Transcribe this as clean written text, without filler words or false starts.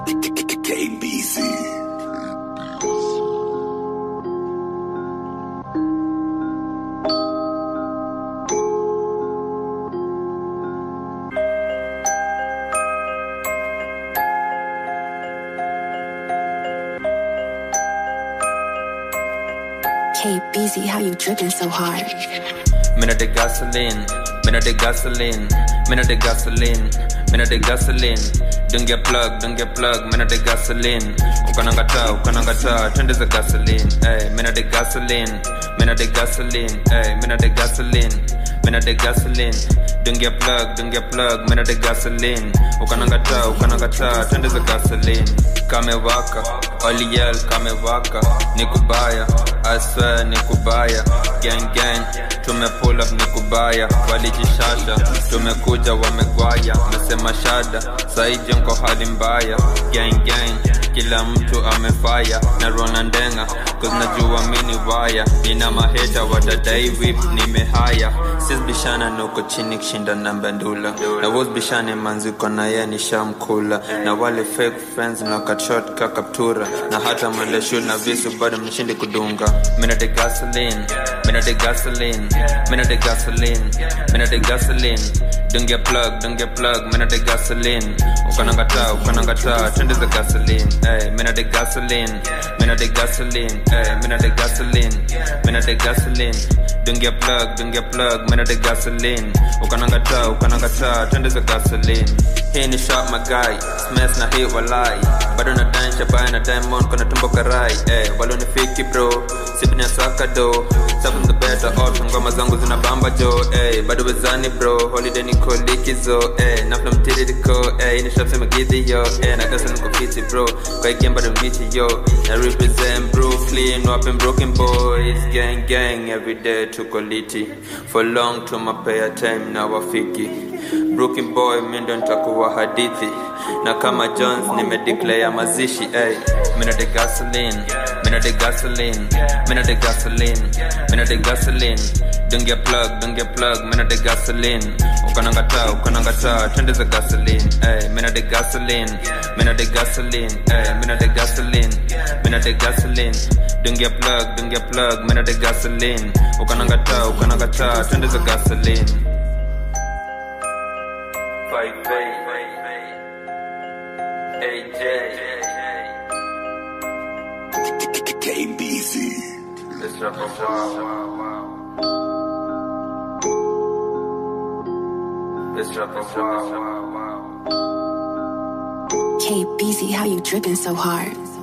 KBC. KBZ, how you dripping so hard? Minute the gasoline, minute the gasoline, minute the gasoline, minute the gasoline. Don't get plug, minute the gasoline. Ukanangata, twende za gasoline. Hey, minute the gasoline, minute the gasoline. Hey, minute the gasoline, minute the gasoline. Don't get plug, minute the gasoline. Ukanangata, twende za gasoline. Kamewaka, Oliel kamewaka, nikubaya, I swear nikubaya. Gang, tume pull up nikubaya, walijishasha, tumekuja wamegwaya, mesema shada, saiji mko hali mbaya. Gang, kila mtu amefaya, na rona ndenga, cause najua mini waya. Nina maheta watadai whip nimehaya, sis bishana nuko chini kushinda na bandula. Na was bishane manzi kona ye ni shamkula, na wale fake friends na cut short kakaptura, na hata mwende shule na visu bado mshindi kudunga. Minute the gasoline, minute the gasoline, minute the gasoline, minute the gasoline. Don't get plug, minute the gasoline. Ukanangata, twende za gasoline. Hey, minute the gasoline, minute the gasoline. Hey, minute the gasoline, minute the gasoline. Don't get plug, minute the gasoline. Ukanangata, twende za gasoline. Hii ni shot my guy, smash na hit walai. Bado na dansha baya na diamond kona tumbo karai. Hey, walo ni fiki bro, sipi na saka do. Seven the better option, ngoma zangu zina bamba jo. Hey, bado wezani bro, holiday niko likizo. Hey, nafla mtiri diko, hey, ni shop sema githi yo. Hey, na kasa niko fiti bro, kwa hii game bado mbichi yo. Na represent Brooklyn, wapen broken boys. Gang, everyday tuko liti. For long to mapea time na wafiki. Broken boy, mindo nitakuwa hadithi. Na kama Jones, nimedeclare mazishi. Ay, minute the gasoline, minute the gasoline, minute the gasoline, minute the gasoline. Don't get plug, minute the gasoline. Ukanangata, twende za gasoline. Ay, minute the gasoline, minute the gasoline. Ay, minute the gasoline, minute the gasoline. Don't get plug, minute the gasoline. Ukanangata, twende za gasoline. AJ KBC. Let's drop a wow. Let's drop a wow. KBZ, how you dripping so hard?